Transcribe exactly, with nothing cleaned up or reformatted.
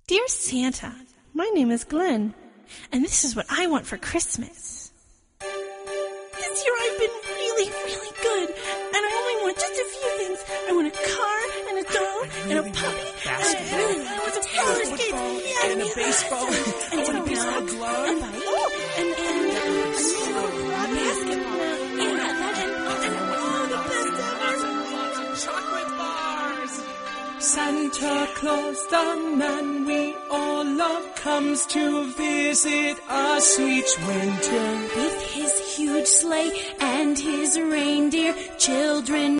Dear Santa, my name is Glenn, and this is what I want for Christmas. This year I've been really, really good, and I only want just a few things. I want a car, and a doll, and a puppy, and a, and I want a roller skate, yeah, and a baseball, and and a a baseball glove, and, oh, and, and, and a basketball, yeah, that, and, and, oh, the best ever. chocolate bars. Santa Claus, the man we all love, comes to visit us each winter. With his huge sleigh and his reindeer, children